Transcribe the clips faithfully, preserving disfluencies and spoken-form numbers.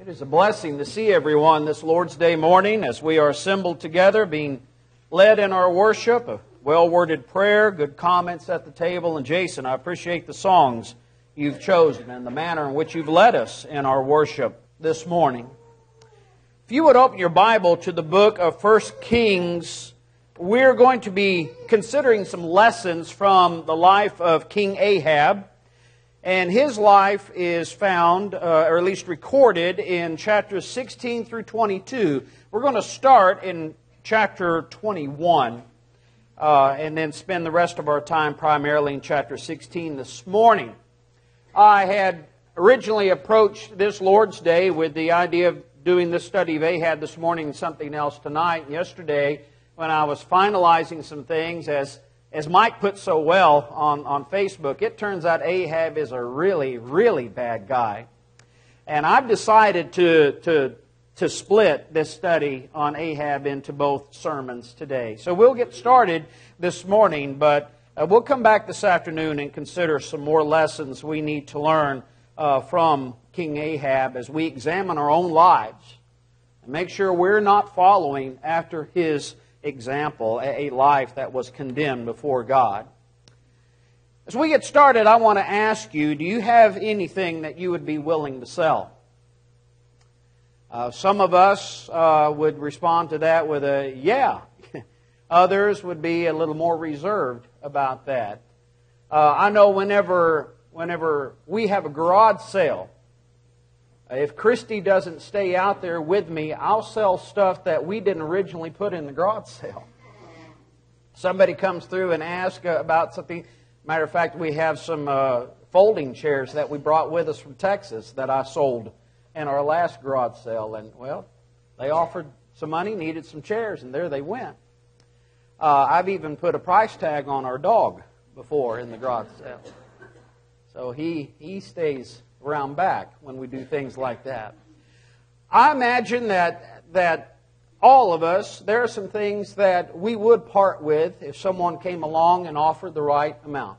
It is a blessing to see everyone this Lord's Day morning as we are assembled together, being led in our worship, a well-worded prayer, good comments at the table. And Jason, I appreciate the songs you've chosen and the manner in which you've led us in our worship this morning. If you would open your Bible to the book of First Kings, we're going to be considering some lessons from the life of King Ahab. And his life is found, uh, or at least recorded, in chapters sixteen through twenty-two. We're going to start in chapter twenty-one, uh, and then spend the rest of our time primarily in chapter sixteen this morning. I had originally approached this Lord's Day with the idea of doing this study of Ahab this morning and something else tonight. Yesterday, when I was finalizing some things, as As Mike put so well on, on Facebook, it turns out Ahab is a really, really bad guy. And I've decided to, to, to split this study on Ahab into both sermons today. So we'll get started this morning, but uh, we'll come back this afternoon and consider some more lessons we need to learn uh, from King Ahab as we examine our own lives and make sure we're not following after his example, a life that was condemned before God. As we get started, I want to ask you, do you have anything that you would be willing to sell? Uh, some of us uh, would respond to that with a yeah. Others would be a little more reserved about that. Uh, I know whenever, whenever we have a garage sale, if Christy doesn't stay out there with me, I'll sell stuff that we didn't originally put in the garage sale. Somebody comes through and asks about something. Matter of fact, we have some uh, folding chairs that we brought with us from Texas that I sold in our last garage sale. And, well, they offered some money, needed some chairs, and there they went. Uh, I've even put a price tag on our dog before in the garage sale. So he, he stays around back when we do things like that. I imagine that that all of us, there are some things that we would part with if someone came along and offered the right amount.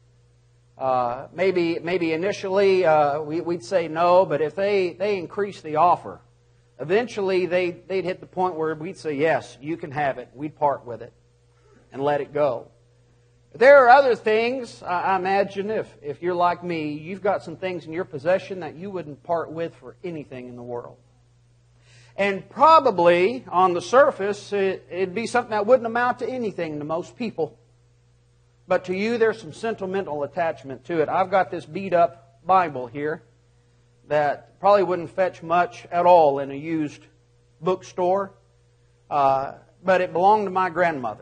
Uh, maybe maybe initially uh, we, we'd say no, but if they, they increase the offer, eventually they, they'd hit the point where we'd say, yes, you can have it. We'd part with it and let it go. There are other things, I imagine, if, if you're like me, you've got some things in your possession that you wouldn't part with for anything in the world. And probably, on the surface, it, it'd be something that wouldn't amount to anything to most people. But to you, there's some sentimental attachment to it. I've got this beat-up Bible here that probably wouldn't fetch much at all in a used bookstore, uh, but it belonged to my grandmother.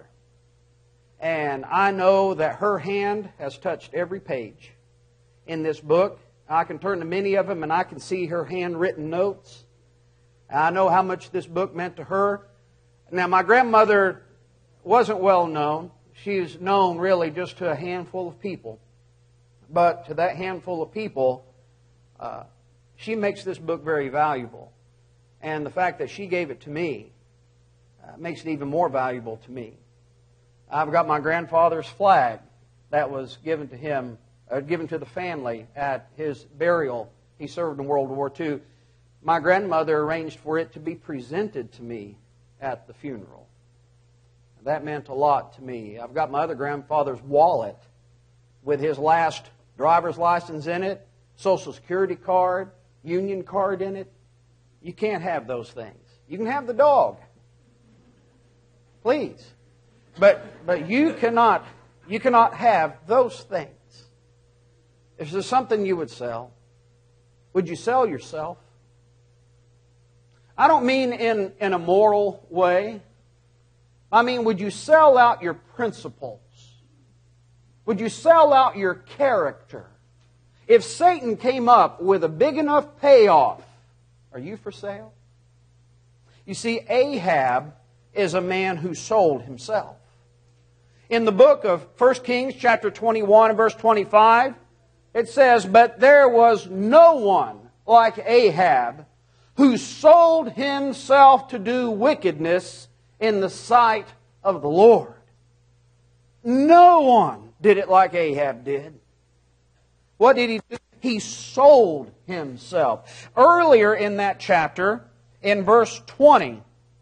And I know that her hand has touched every page in this book. I can turn to many of them and I can see her handwritten notes. I know how much this book meant to her. Now, my grandmother wasn't well known. She's known really just to a handful of people. But to that handful of people, uh, she makes this book very valuable. And the fact that she gave it to me uh, makes it even more valuable to me. I've got my grandfather's flag that was given to him, uh, given to the family at his burial. He served in World War Two. My grandmother arranged for it to be presented to me at the funeral. That meant a lot to me. I've got my other grandfather's wallet with his last driver's license in it, Social Security card, union card in it. You can't have those things. You can have the dog. Please. But but you cannot you cannot have those things. If there's something you would sell, would you sell yourself? I don't mean in, in a moral way. I mean, would you sell out your principles? Would you sell out your character? If Satan came up with a big enough payoff, are you for sale? You see, Ahab is a man who sold himself. In the book of First Kings, chapter twenty-one and verse twenty-five, it says, "But there was no one like Ahab who sold himself to do wickedness in the sight of the Lord." No one did it like Ahab did. What did he do? He sold himself. Earlier in that chapter, in verse twenty,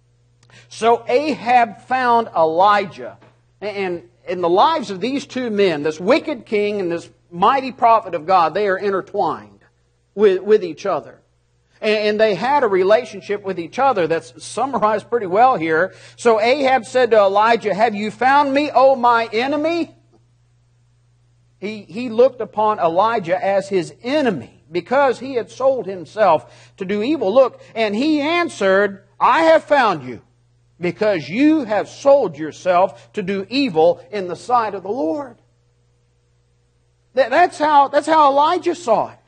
so Ahab found Elijah. And in the lives of these two men, this wicked king and this mighty prophet of God, they are intertwined with, with each other. And they had a relationship with each other that's summarized pretty well here. So Ahab said to Elijah, "Have you found me, O my enemy?" He, he looked upon Elijah as his enemy because he had sold himself to do evil. Look, and he answered, "I have found you because you have sold yourself to do evil in the sight of the Lord." That, that's how, that's how Elijah saw it.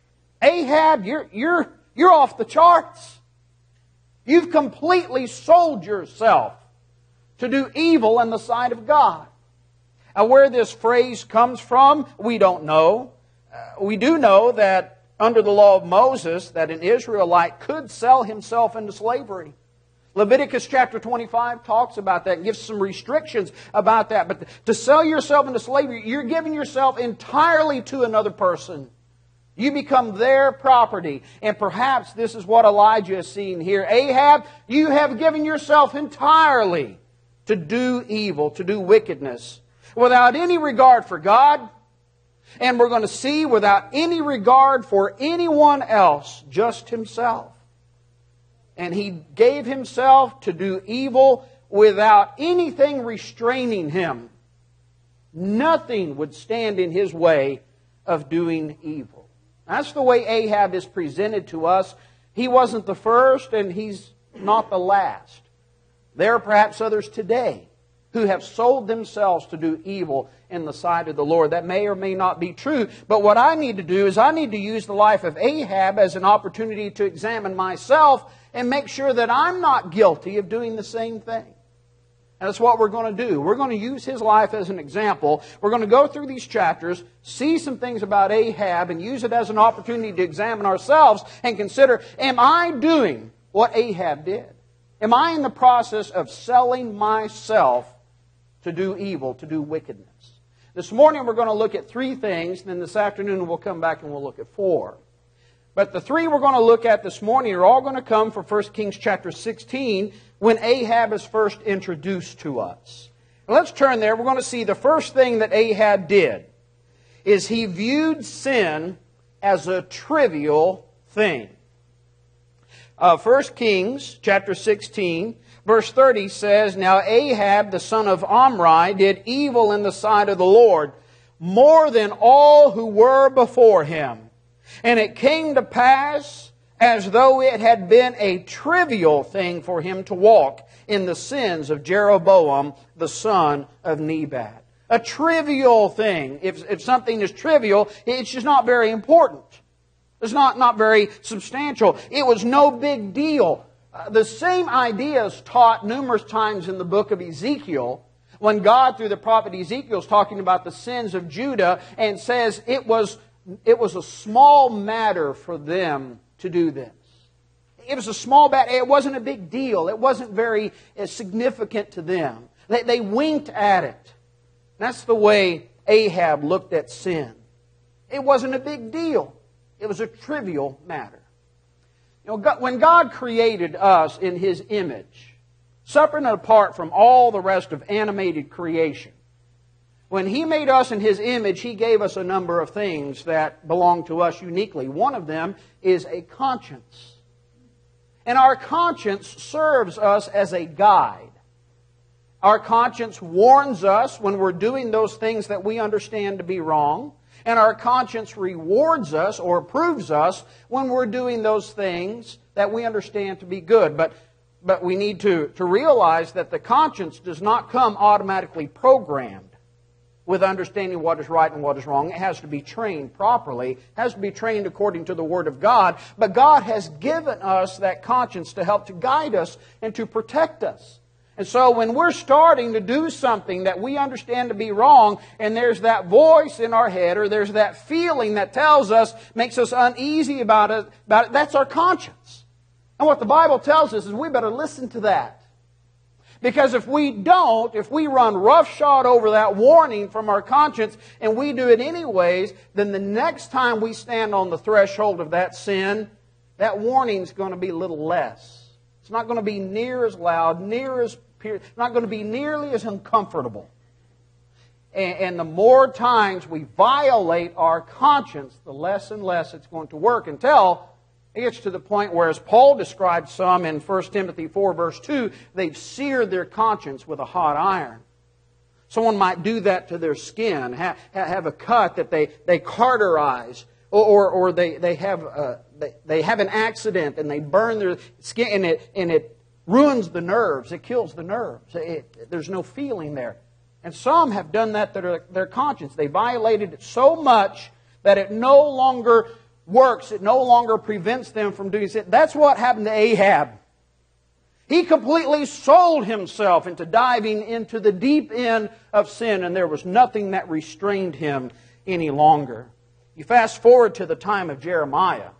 Ahab, you're, you're, You're off the charts. You've completely sold yourself to do evil in the sight of God. Now, where this phrase comes from, we don't know. Uh, we do know that under the law of Moses, that an Israelite could sell himself into slavery. Leviticus chapter twenty-five talks about that and gives some restrictions about that. But to sell yourself into slavery, you're giving yourself entirely to another person. You become their property. And perhaps this is what Elijah is seeing here. Ahab, you have given yourself entirely to do evil, to do wickedness, without any regard for God. And we're going to see without any regard for anyone else, just himself. And he gave himself to do evil without anything restraining him. Nothing would stand in his way of doing evil. That's the way Ahab is presented to us. He wasn't the first and he's not the last. There are perhaps others today who have sold themselves to do evil in the sight of the Lord. That may or may not be true. But what I need to do is I need to use the life of Ahab as an opportunity to examine myself and make sure that I'm not guilty of doing the same thing. And that's what we're going to do. We're going to use his life as an example. We're going to go through these chapters, see some things about Ahab, and use it as an opportunity to examine ourselves and consider, am I doing what Ahab did? Am I in the process of selling myself to do evil, to do wickedness? This morning we're going to look at three things, and then this afternoon we'll come back and we'll look at four. But the three we're going to look at this morning are all going to come from First Kings chapter sixteen, when Ahab is first introduced to us. Now let's turn there. We're going to see the first thing that Ahab did is he viewed sin as a trivial thing. Uh, First Kings chapter sixteen, verse thirty says, "Now Ahab the son of Omri did evil in the sight of the Lord, more than all who were before him. And it came to pass, as though it had been a trivial thing for him to walk in the sins of Jeroboam, the son of Nebat." A trivial thing. If, if something is trivial, it's just not very important. It's not, not very substantial. It was no big deal. Uh, the same idea is taught numerous times in the book of Ezekiel, when God, through the prophet Ezekiel, is talking about the sins of Judah and says it was It was a small matter for them to do this. It was a small matter. It wasn't a big deal. It wasn't very significant to them. They, they winked at it. That's the way Ahab looked at sin. It wasn't a big deal. It was a trivial matter. You know, God, when God created us in His image, separate and apart from all the rest of animated creation, when He made us in His image, He gave us a number of things that belong to us uniquely. One of them is a conscience. And our conscience serves us as a guide. Our conscience warns us when we're doing those things that we understand to be wrong. And our conscience rewards us or approves us when we're doing those things that we understand to be good. But, but we need to, to realize that the conscience does not come automatically programmed with understanding what is right and what is wrong. It has to be trained properly. It has to be trained according to the Word of God. But God has given us that conscience to help to guide us and to protect us. And so when we're starting to do something that we understand to be wrong, and there's that voice in our head, or there's that feeling that tells us, makes us uneasy about it, about it, that's our conscience. And what the Bible tells us is we better listen to that. Because if we don't, if we run roughshod over that warning from our conscience and we do it anyways, then the next time we stand on the threshold of that sin, that warning is going to be a little less. It's not going to be near as loud, near as not going to be nearly as uncomfortable. And, and the more times we violate our conscience, the less and less it's going to work until it gets to the point where, as Paul describes some in First Timothy four, verse two, they've seared their conscience with a hot iron. Someone might do that to their skin, have, have a cut that they, they cauterize, or, or, or they, they, have a, they, they have an accident and they burn their skin, and it, and it ruins the nerves. It kills the nerves. It, there's no feeling there. And some have done that to their, their conscience. They violated it so much that it no longer works. It no longer prevents them from doing it. That's what happened to Ahab. He completely sold himself into diving into the deep end of sin, and there was nothing that restrained him any longer. You fast forward to the time of Jeremiah.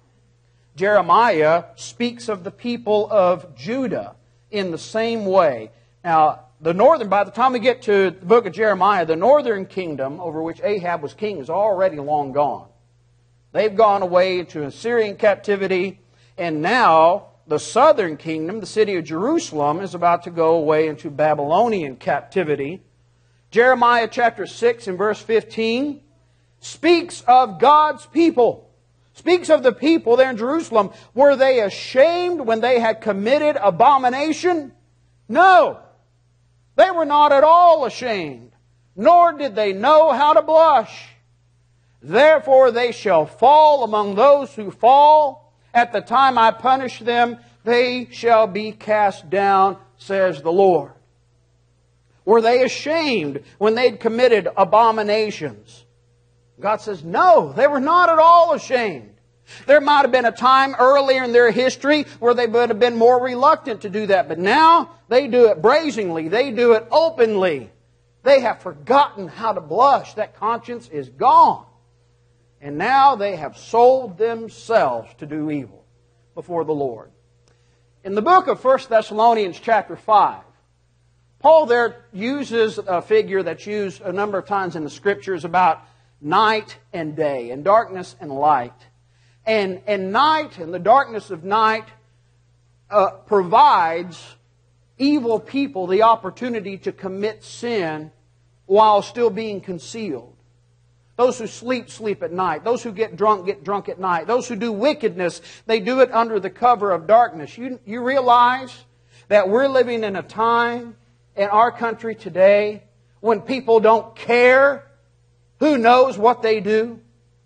Jeremiah speaks of the people of Judah in the same way. Now, the northern, by the time we get to the book of Jeremiah, the northern kingdom over which Ahab was king is already long gone. They've gone away into Assyrian captivity, and now the southern kingdom, the city of Jerusalem, is about to go away into Babylonian captivity. Jeremiah chapter six and verse fifteen speaks of God's people. Speaks of the people there in Jerusalem. Were they ashamed when they had committed abomination? No. They were not at all ashamed, nor did they know how to blush. Therefore they shall fall among those who fall. At the time I punish them, they shall be cast down, says the Lord. Were they ashamed when they'd committed abominations? God says, no, they were not at all ashamed. There might have been a time earlier in their history where they would have been more reluctant to do that. But now they do it brazenly. They do it openly. They have forgotten how to blush. That conscience is gone. And now they have sold themselves to do evil before the Lord. In the book of First Thessalonians chapter five, Paul there uses a figure that's used a number of times in the Scriptures about night and day, and darkness and light. And, and night and the darkness of night uh, provides evil people the opportunity to commit sin while still being concealed. Those who sleep, sleep at night. Those who get drunk, get drunk at night. Those who do wickedness, they do it under the cover of darkness. You, you realize that we're living in a time in our country today when people don't care who knows what they do.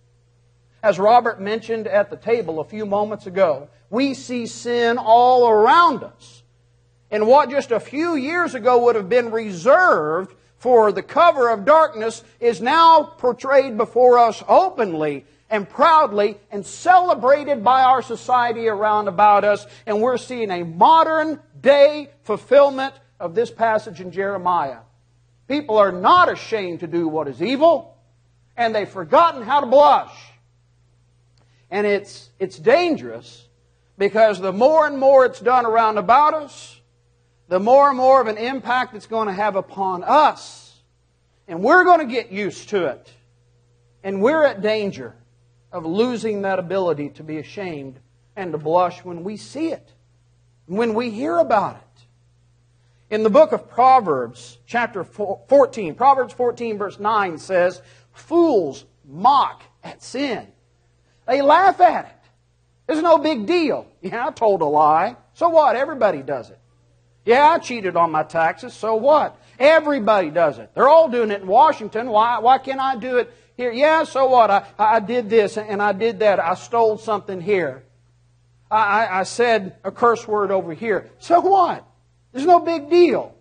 As Robert mentioned at the table a few moments ago, we see sin all around us. And what just a few years ago would have been reserved for the cover of darkness is now portrayed before us openly and proudly and celebrated by our society around about us. And we're seeing a modern day fulfillment of this passage in Jeremiah. People are not ashamed to do what is evil, and they've forgotten how to blush. And it's, it's dangerous because the more and more it's done around about us, the more and more of an impact it's going to have upon us. And we're going to get used to it. And we're at danger of losing that ability to be ashamed and to blush when we see it, when we hear about it. In the book of Proverbs, chapter fourteen, Proverbs fourteen, verse nine says, "Fools mock at sin." They laugh at it. It's no big deal. Yeah, I told a lie. So what? Everybody does it. Yeah, I cheated on my taxes. So what? Everybody does it. They're all doing it in Washington. Why, why can't I do it here? Yeah, so what? I, I did this and I did that. I stole something here. I, I, I said a curse word over here. So what? There's no big deal.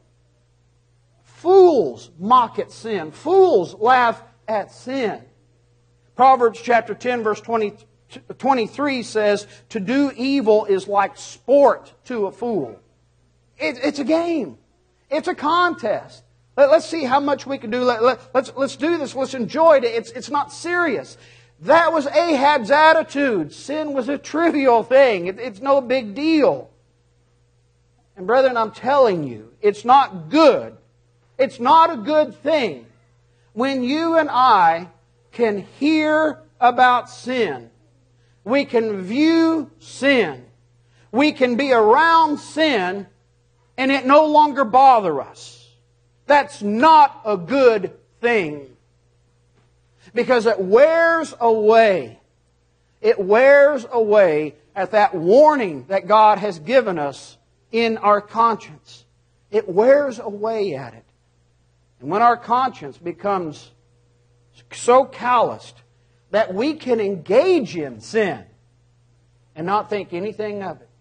Fools mock at sin. Fools laugh at sin. Proverbs chapter ten, verse twenty, twenty-three says, "To do evil is like sport to a fool." It, it's a game. It's a contest. Let, let's see how much we can do. Let, let, let's, let's do this. Let's enjoy it. It's, it's not serious. That was Ahab's attitude. Sin was a trivial thing. It, it's no big deal. And brethren, I'm telling you, it's not good. It's not a good thing when you and I can hear about sin. We can view sin. We can be around sin and it no longer bother us. That's not a good thing. Because it wears away. It wears away at that warning that God has given us in our conscience. It wears away at it. And when our conscience becomes so calloused that we can engage in sin and not think anything of it.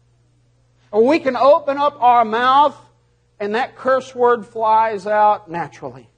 Or we can open up our mouth and that curse word flies out naturally.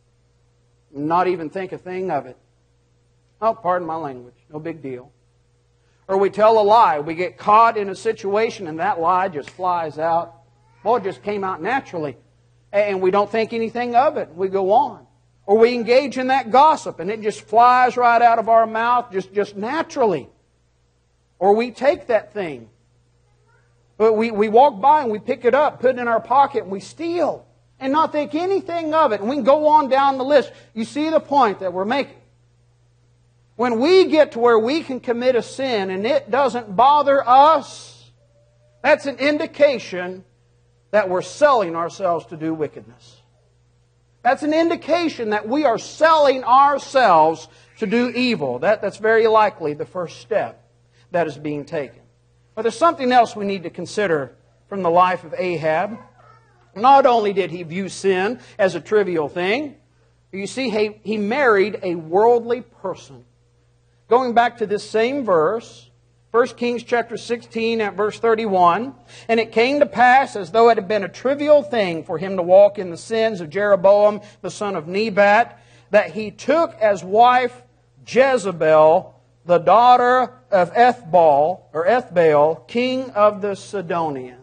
Not even think a thing of it. Oh, pardon my language. No big deal. Or we tell a lie. We get caught in a situation and that lie just flies out. Well, it just came out naturally. And we don't think anything of it. We go on. Or we engage in that gossip and it just flies right out of our mouth just, just naturally. Or we take that thing. But we, we walk by and we pick it up, put it in our pocket and we steal. And not think anything of it. And we can go on down the list. You see the point that we're making. When we get to where we can commit a sin and it doesn't bother us, that's an indication that we're selling ourselves to do wickedness. That's an indication that we are selling ourselves to do evil. That, that's very likely the first step that is being taken. But there's something else we need to consider from the life of Ahab. Not only did he view sin as a trivial thing, you see, he, he married a worldly person. Going back to this same verse, First Kings chapter sixteen at verse thirty-one, and it came to pass as though it had been a trivial thing for him to walk in the sins of Jeroboam, the son of Nebat, that he took as wife Jezebel, the daughter of Ethbaal, or Ethbaal, king of the Sidonians.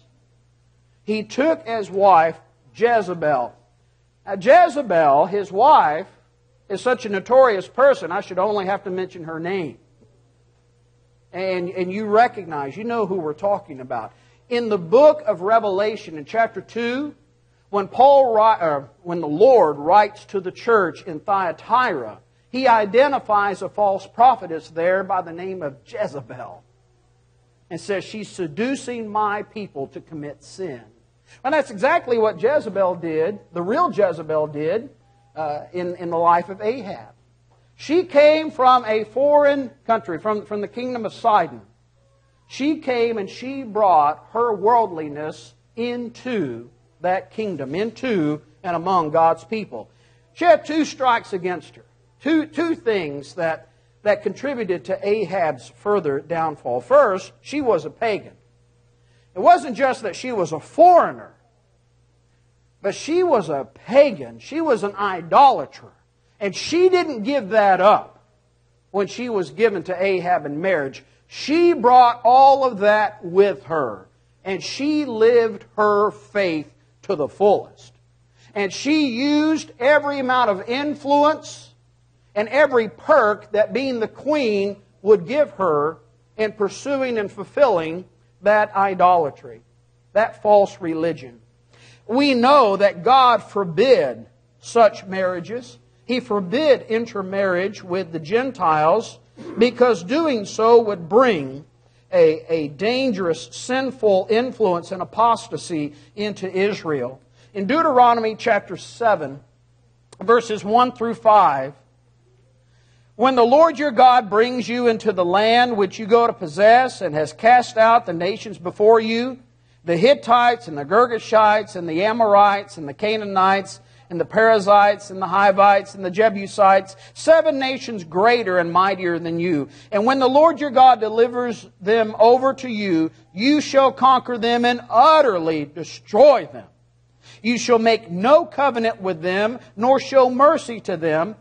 He took as wife Jezebel. Now, Jezebel, his wife, is such a notorious person, I should only have to mention her name. And, and you recognize, you know who we're talking about. In the book of Revelation, in chapter two, when Paul, or when the Lord writes to the church in Thyatira, he identifies a false prophetess there by the name of Jezebel. And says, she's seducing my people to commit sin. And that's exactly what Jezebel did, the real Jezebel did, uh, in, in the life of Ahab. She came from a foreign country, from, from the kingdom of Sidon. She came and she brought her worldliness into that kingdom, into and among God's people. She had two strikes against her. Two, two things that, that contributed to Ahab's further downfall. First, she was a pagan. It wasn't just that she was a foreigner, but she was a pagan. She was an idolater. And she didn't give that up when she was given to Ahab in marriage. She brought all of that with her. And she lived her faith to the fullest. And she used every amount of influence and every perk that being the queen would give her in pursuing and fulfilling that idolatry, that false religion. We know that God forbid such marriages. He forbid intermarriage with the Gentiles because doing so would bring a, a dangerous, sinful influence and apostasy into Israel. In Deuteronomy chapter seven, verses one through five, when the Lord your God brings you into the land which you go to possess and has cast out the nations before you, the Hittites and the Girgashites and the Amorites and the Canaanites and the Perizzites and the Hivites and the Jebusites, seven nations greater and mightier than you. And when the Lord your God delivers them over to you, you shall conquer them and utterly destroy them. You shall make no covenant with them, nor show mercy to them,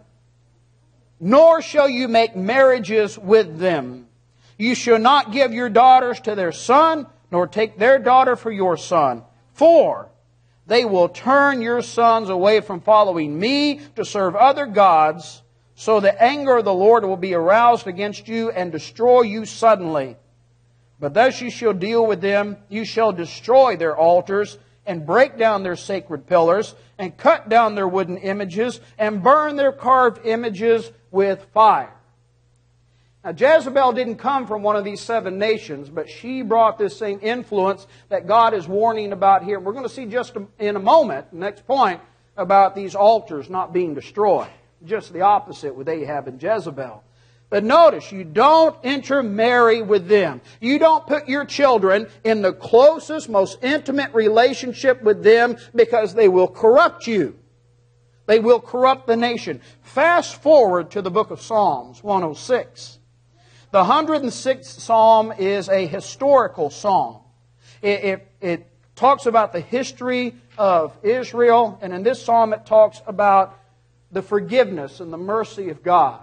nor shall you make marriages with them. You shall not give your daughters to their son, nor take their daughter for your son. For they will turn your sons away from following me to serve other gods, so the anger of the Lord will be aroused against you and destroy you suddenly. But thus you shall deal with them. You shall destroy their altars, and break down their sacred pillars, and cut down their wooden images, and burn their carved images with fire. Now, Jezebel didn't come from one of these seven nations, but she brought this same influence that God is warning about here. We're going to see just in a moment, next point, about these altars not being destroyed. Just the opposite with Ahab and Jezebel. But notice, you don't intermarry with them. You don't put your children in the closest, most intimate relationship with them, because they will corrupt you. They will corrupt the nation. Fast forward to the book of Psalms, one oh six. The one hundred sixth Psalm is a historical psalm. It, it, it talks about the history of Israel, and in this psalm it talks about the forgiveness and the mercy of God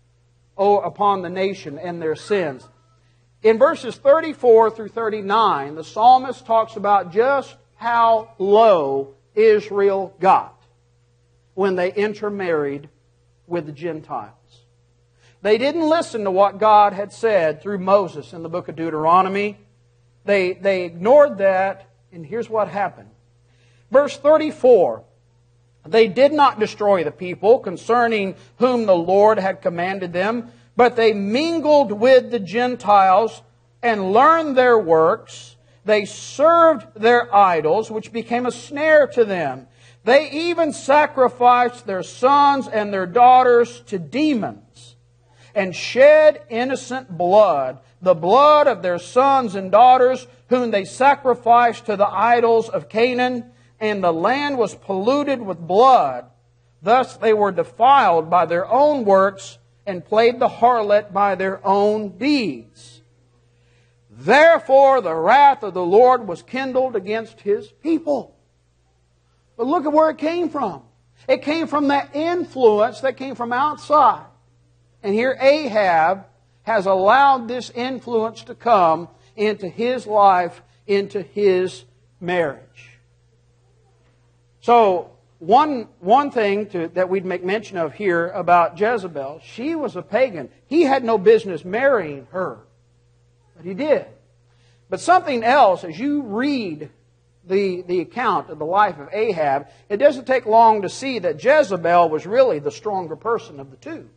upon the nation and their sins. In verses thirty-four through thirty-nine, the psalmist talks about just how low Israel got when they intermarried with the Gentiles. They didn't listen to what God had said through Moses in the book of Deuteronomy. They, they ignored that, and here's what happened. Verse thirty-four, they did not destroy the people concerning whom the Lord had commanded them, but they mingled with the Gentiles and learned their works. They served their idols, which became a snare to them. They even sacrificed their sons and their daughters to demons and shed innocent blood, the blood of their sons and daughters, whom they sacrificed to the idols of Canaan, and the land was polluted with blood. Thus they were defiled by their own works, and played the harlot by their own deeds. Therefore the wrath of the Lord was kindled against His people. But look at where it came from. It came from that influence that came from outside. And here Ahab has allowed this influence to come into his life, into his marriage. So, one, one thing to, that we'd make mention of here about Jezebel, she was a pagan. He had no business marrying her, but he did. But something else, as you read the, the account of the life of Ahab, it doesn't take long to see that Jezebel was really the stronger person of the two.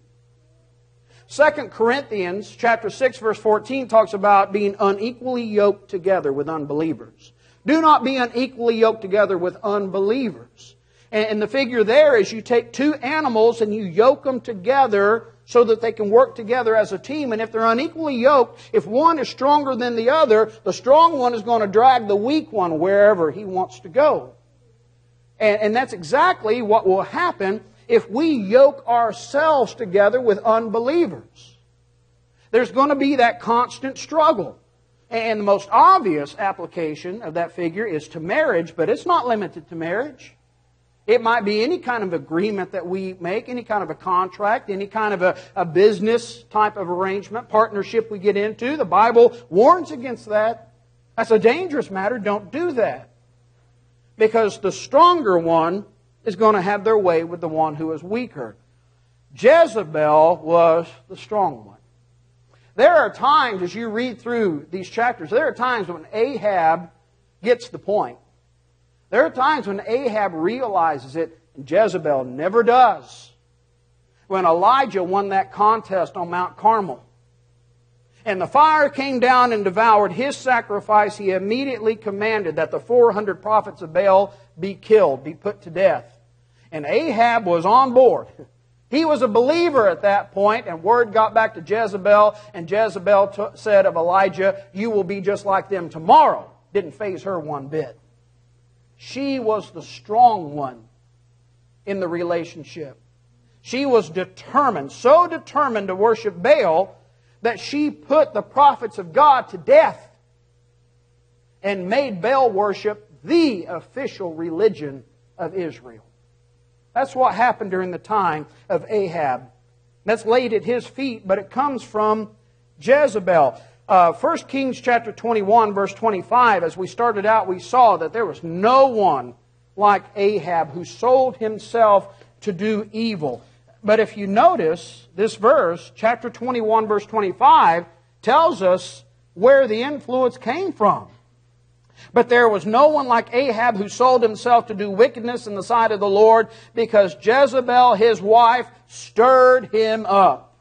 Second Corinthians chapter six verse fourteen talks about being unequally yoked together with unbelievers. Do not be unequally yoked together with unbelievers. And the figure there is you take two animals and you yoke them together so that they can work together as a team. And if they're unequally yoked, if one is stronger than the other, the strong one is going to drag the weak one wherever he wants to go. And, and that's exactly what will happen if we yoke ourselves together with unbelievers. There's going to be that constant struggle. And the most obvious application of that figure is to marriage, but it's not limited to marriage. It might be any kind of agreement that we make, any kind of a contract, any kind of a, a business type of arrangement, partnership we get into. The Bible warns against that. That's a dangerous matter. Don't do that. Because the stronger one is going to have their way with the one who is weaker. Jezebel was the strong one. There are times, as you read through these chapters, there are times when Ahab gets the point. There are times when Ahab realizes it, and Jezebel never does. When Elijah won that contest on Mount Carmel, and the fire came down and devoured his sacrifice, he immediately commanded that the four hundred prophets of Baal be killed, be put to death. And Ahab was on board. He was a believer at that point, and word got back to Jezebel, and Jezebel t- said of Elijah, "You will be just like them tomorrow." Didn't faze her one bit. She was the strong one in the relationship. She was determined, so determined to worship Baal, that she put the prophets of God to death and made Baal worship the official religion of Israel. That's what happened during the time of Ahab. That's laid at his feet, but it comes from Jezebel. Uh, First Kings chapter twenty-one, verse twenty-five, as we started out, we saw that there was no one like Ahab who sold himself to do evil. But if you notice, this verse, chapter twenty-one, verse twenty-five, tells us where the influence came from. But there was no one like Ahab who sold himself to do wickedness in the sight of the Lord, because Jezebel, his wife, stirred him up.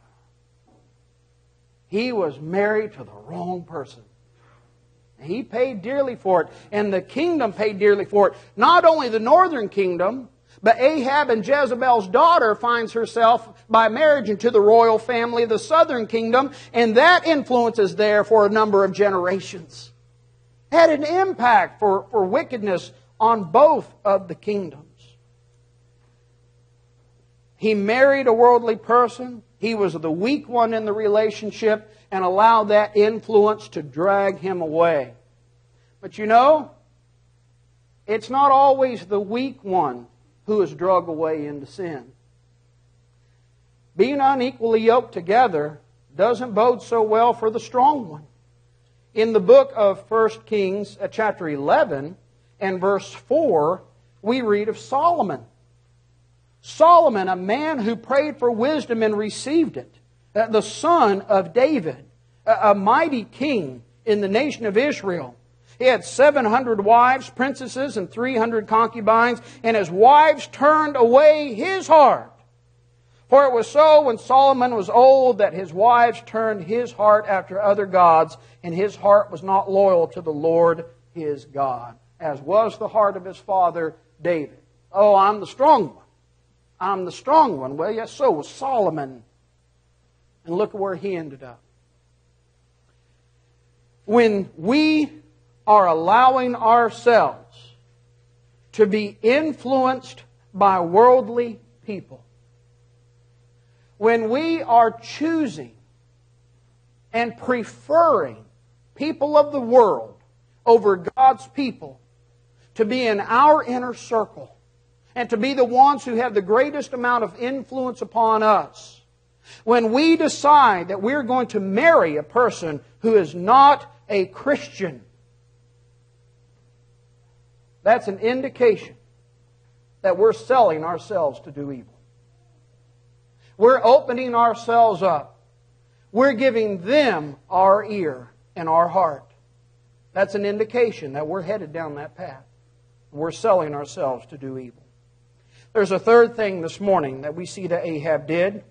He was married to the wrong person. He paid dearly for it, and the kingdom paid dearly for it. Not only the northern kingdom, but Ahab and Jezebel's daughter finds herself by marriage into the royal family of the southern kingdom, and that influence is there for a number of generations. Had an impact for, for wickedness on both of the kingdoms. He married a worldly person. He was the weak one in the relationship and allowed that influence to drag him away. But you know, it's not always the weak one who is dragged away into sin. Being unequally yoked together doesn't bode so well for the strong one. In the book of First Kings, at chapter eleven and verse four, we read of Solomon. Solomon, a man who prayed for wisdom and received it, the son of David, a mighty king in the nation of Israel. He had seven hundred wives, princesses, and three hundred concubines, and his wives turned away his heart. For it was so when Solomon was old that his wives turned his heart after other gods, and his heart was not loyal to the Lord his God, as was the heart of his father David. Oh, I'm the strong one. I'm the strong one. Well, yes, so was Solomon. And look at where he ended up. When we are allowing ourselves to be influenced by worldly people, when we are choosing and preferring people of the world over God's people to be in our inner circle and to be the ones who have the greatest amount of influence upon us, when we decide that we're going to marry a person who is not a Christian, that's an indication that we're selling ourselves to do evil. We're opening ourselves up. We're giving them our ear and our heart. That's an indication that we're headed down that path. We're selling ourselves to do evil. There's a third thing this morning that we see that Ahab did.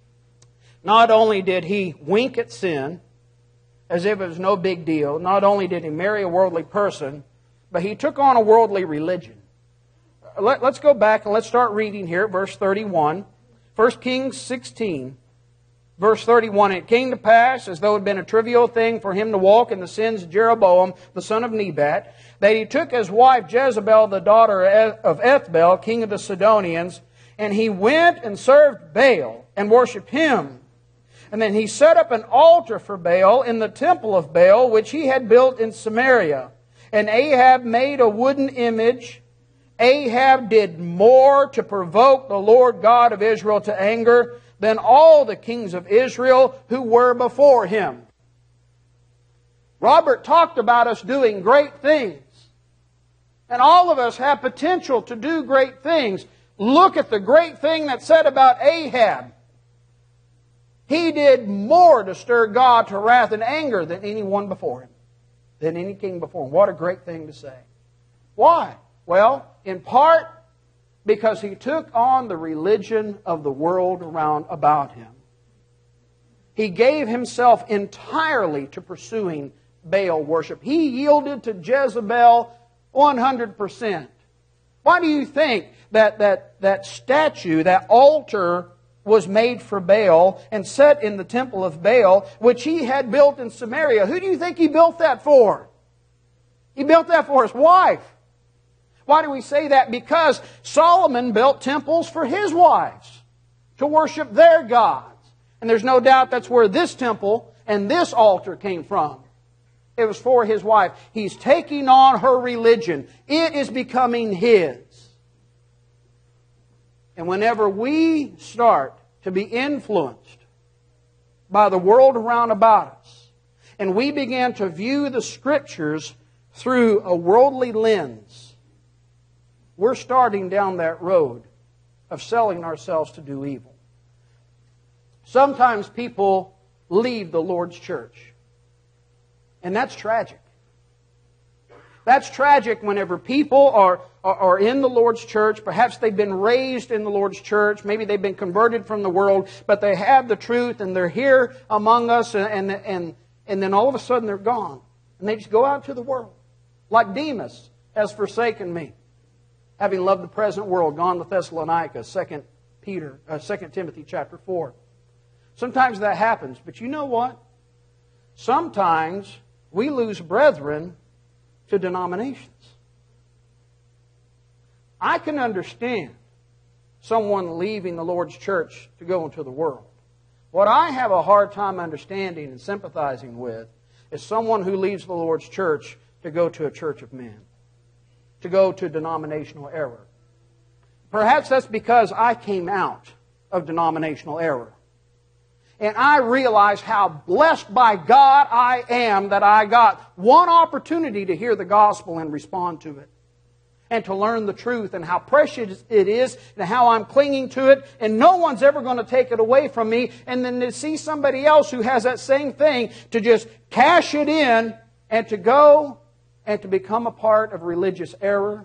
Not only did he wink at sin, as if it was no big deal, not only did he marry a worldly person, but he took on a worldly religion. Let, let's go back and let's start reading here at verse thirty-one. First Kings sixteen, verse thirty-one. It came to pass, as though it had been a trivial thing for him to walk in the sins of Jeroboam, the son of Nebat, that he took his wife Jezebel, the daughter of Ethbaal, king of the Sidonians, and he went and served Baal and worshipped him. And then he set up an altar for Baal in the temple of Baal, which he had built in Samaria. And Ahab made a wooden image. Ahab did more to provoke the Lord God of Israel to anger than all the kings of Israel who were before him. Robert talked about us doing great things. And all of us have potential to do great things. Look at the great thing that's said about Ahab. He did more to stir God to wrath and anger than anyone before him. Than any king before him. What a great thing to say. Why? Well, in part because he took on the religion of the world around about him. He gave himself entirely to pursuing Baal worship. He yielded to Jezebel one hundred percent. Why do you think that, that, that statue, that altar was made for Baal and set in the temple of Baal, which he had built in Samaria? Who do you think he built that for? He built that for his wife. Why do we say that? Because Solomon built temples for his wives to worship their gods. And there's no doubt that's where this temple and this altar came from. It was for his wife. He's taking on her religion. It is becoming his. And whenever we start to be influenced by the world around about us, and we begin to view the Scriptures through a worldly lens, we're starting down that road of selling ourselves to do evil. Sometimes people leave the Lord's church. And that's tragic. That's tragic whenever people are, are, are in the Lord's church. Perhaps they've been raised in the Lord's church. Maybe they've been converted from the world. But they have the truth and they're here among us. And, and, and, and then all of a sudden they're gone. And they just go out to the world. Like Demas has forsaken me, having loved the present world, gone to Thessalonica, Second Peter, uh, Second Timothy chapter four. Sometimes that happens, but you know what? Sometimes we lose brethren to denominations. I can understand someone leaving the Lord's church to go into the world. What I have a hard time understanding and sympathizing with is someone who leaves the Lord's church to go to a church of men, to go to denominational error. Perhaps that's because I came out of denominational error. And I realize how blessed by God I am that I got one opportunity to hear the gospel and respond to it. And to learn the truth and how precious it is and how I'm clinging to it. And no one's ever going to take it away from me. And then to see somebody else who has that same thing to just cash it in and to go and to become a part of religious error.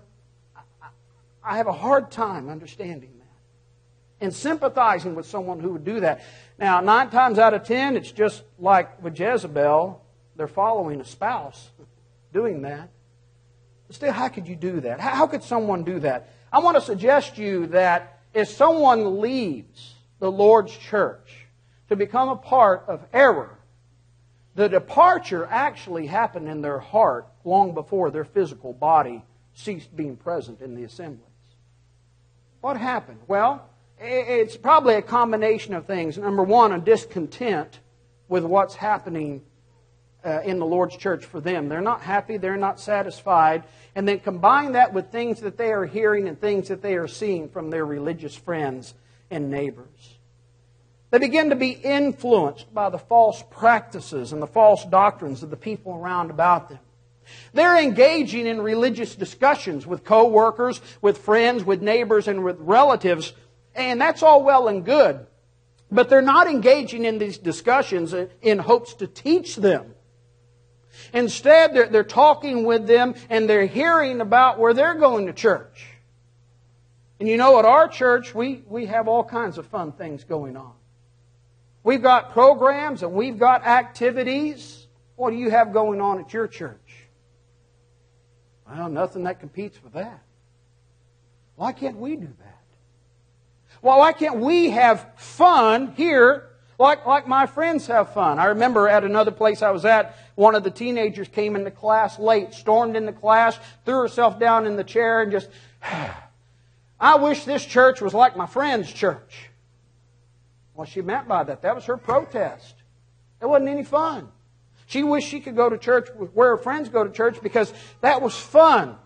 I have a hard time understanding that and sympathizing with someone who would do that. Now, nine times out of ten, it's just like with Jezebel. They're following a spouse doing that. But still, how could you do that? How could someone do that? I want to suggest to you that if someone leaves the Lord's church to become a part of error, the departure actually happened in their heart long before their physical body ceased being present in the assemblies. What happened? Well, it's probably a combination of things. Number one, a discontent with what's happening uh, in the Lord's church for them. They're not happy, they're not satisfied. And then combine that with things that they are hearing and things that they are seeing from their religious friends and neighbors. They begin to be influenced by the false practices and the false doctrines of the people around about them. They're engaging in religious discussions with co-workers, with friends, with neighbors, and with relatives. And that's all well and good. But they're not engaging in these discussions in hopes to teach them. Instead, they're, they're talking with them and they're hearing about where they're going to church. And you know, at our church, we, we have all kinds of fun things going on. We've got programs and we've got activities. What do you have going on at your church? Well, nothing that competes with that. Why can't we do that? Well, why can't we have fun here like, like my friends have fun? I remember at another place I was at, one of the teenagers came into class late, stormed into class, threw herself down in the chair and just, I wish this church was like my friend's church. Well, she meant by that, that was her protest. It wasn't any fun. She wished she could go to church where her friends go to church because that was fun.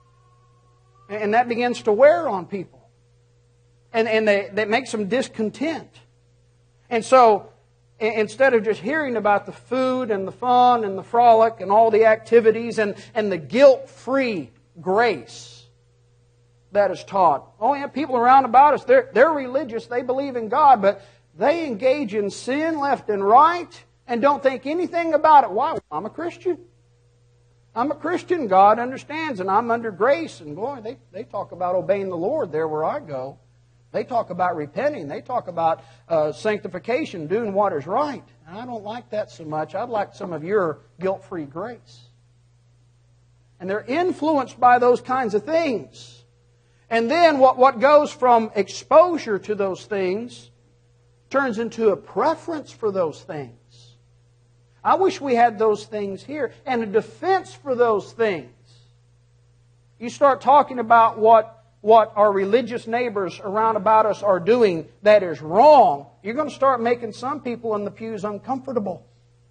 And that begins to wear on people. And, and they, that makes them discontent. And so, instead of just hearing about the food and the fun and the frolic and all the activities and, and the guilt-free grace that is taught. Oh yeah, people around about us, they're, they're religious, they believe in God, but they engage in sin left and right and don't think anything about it. Why? Well, I'm a Christian. I'm a Christian. God understands, and I'm under grace. And boy, they, they talk about obeying the Lord there where I go. They talk about repenting. They talk about uh, sanctification, doing what is right. And I don't like that so much. I'd like some of your guilt-free grace. And they're influenced by those kinds of things. And then what, what goes from exposure to those things turns into a preference for those things. I wish we had those things here. And a defense for those things. You start talking about what, what our religious neighbors around about us are doing that is wrong. You're going to start making some people in the pews uncomfortable.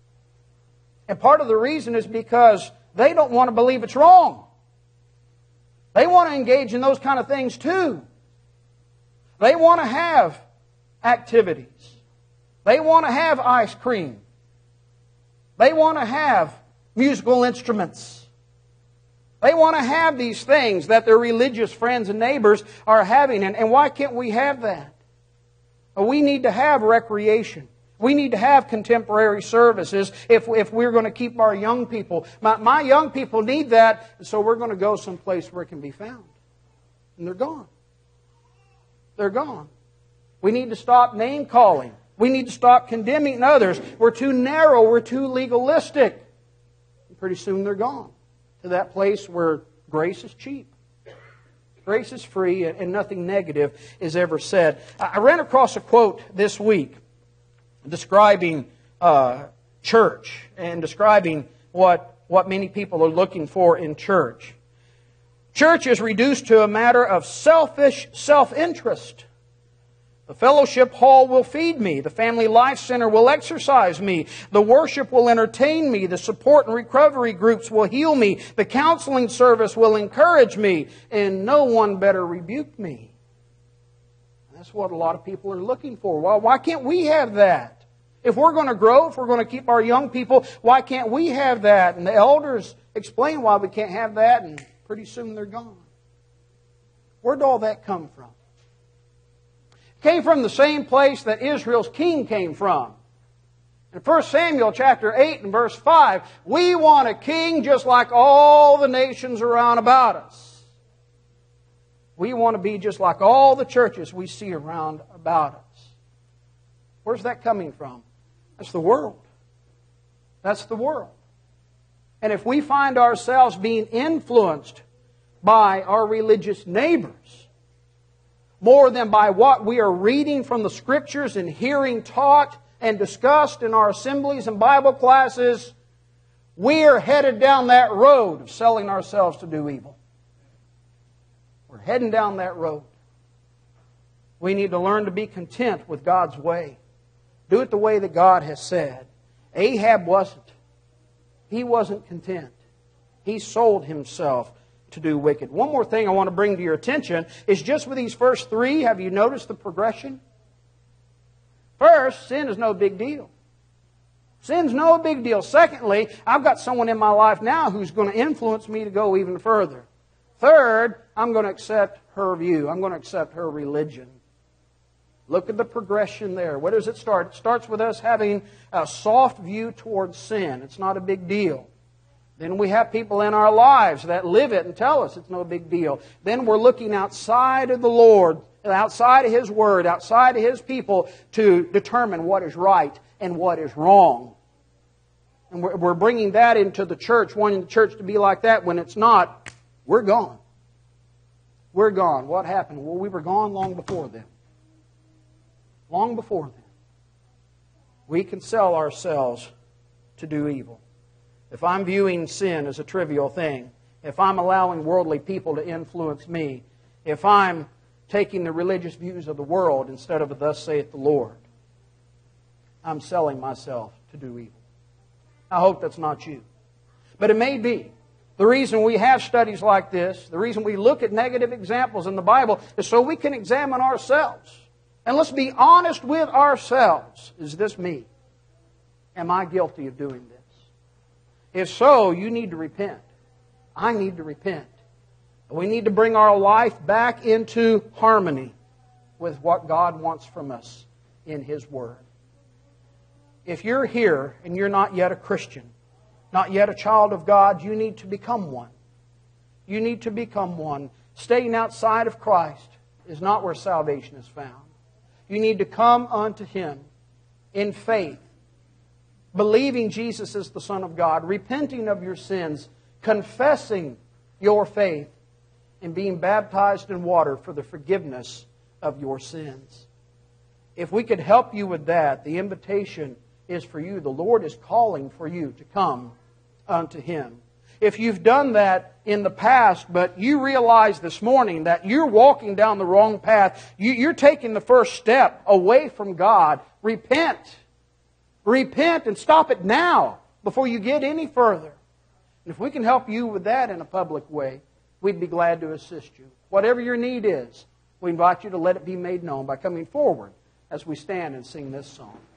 And part of the reason is because they don't want to believe it's wrong. They want to engage in those kind of things too. They want to have activities. They want to have ice cream. They want to have musical instruments. They want to have these things that their religious friends and neighbors are having. And, and why can't we have that? We need to have recreation. We need to have contemporary services if, if we're going to keep our young people. My, my young people need that, so we're going to go someplace where it can be found. And they're gone. They're gone. We need to stop name calling. We need to stop condemning others. We're too narrow. We're too legalistic. And pretty soon they're gone to that place where grace is cheap. Grace is free and nothing negative is ever said. I ran across a quote this week describing uh, church and describing what, what many people are looking for in church. Church is reduced to a matter of selfish self-interest. The fellowship hall will feed me. The family life center will exercise me. The worship will entertain me. The support and recovery groups will heal me. The counseling service will encourage me. And no one better rebuke me. That's what a lot of people are looking for. Well, why can't we have that? If we're going to grow, if we're going to keep our young people, why can't we have that? And the elders explain why we can't have that, and pretty soon they're gone. Where did all that come from? It came from the same place that Israel's king came from. In First Samuel chapter eight and verse five, we want a king just like all the nations around about us. We want to be just like all the churches we see around about us. Where's that coming from? That's the world. That's the world. And if we find ourselves being influenced by our religious neighbors more than by what we are reading from the Scriptures and hearing taught and discussed in our assemblies and Bible classes, we are headed down that road of selling ourselves to do evil. We're heading down that road. We need to learn to be content with God's way. Do it the way that God has said. Ahab wasn't. He wasn't content. He sold himself to do wicked. One more thing I want to bring to your attention is just with these first three, have you noticed the progression? First, sin is no big deal. Sin's no big deal. Secondly, I've got someone in my life now who's going to influence me to go even further. Third, I'm going to accept her view. I'm going to accept her religion. Look at the progression there. Where does it start? It starts with us having a soft view towards sin. It's not a big deal. Then we have people in our lives that live it and tell us it's no big deal. Then we're looking outside of the Lord, outside of His Word, outside of His people to determine what is right and what is wrong. And we're, we're bringing that into the church, wanting the church to be like that. When it's not, we're gone. We're gone. What happened? Well, we were gone long before then. Long before then. We can sell ourselves to do evil. If I'm viewing sin as a trivial thing, if I'm allowing worldly people to influence me, if I'm taking the religious views of the world instead of a thus saith the Lord, I'm selling myself to do evil. I hope that's not you. But it may be. The reason we have studies like this, the reason we look at negative examples in the Bible, is so we can examine ourselves. And let's be honest with ourselves. Is this me? Am I guilty of doing this? If so, you need to repent. I need to repent. We need to bring our life back into harmony with what God wants from us in His Word. If you're here and you're not yet a Christian, not yet a child of God, you need to become one. You need to become one. Staying outside of Christ is not where salvation is found. You need to come unto Him in faith, believing Jesus is the Son of God, repenting of your sins, confessing your faith, and being baptized in water for the forgiveness of your sins. If we could help you with that, the invitation is for you. The Lord is calling for you to come unto Him. If you've done that in the past, but you realize this morning that you're walking down the wrong path, you, you're taking the first step away from God, repent. Repent and stop it now before you get any further. And if we can help you with that in a public way, we'd be glad to assist you. Whatever your need is, we invite you to let it be made known by coming forward as we stand and sing this song.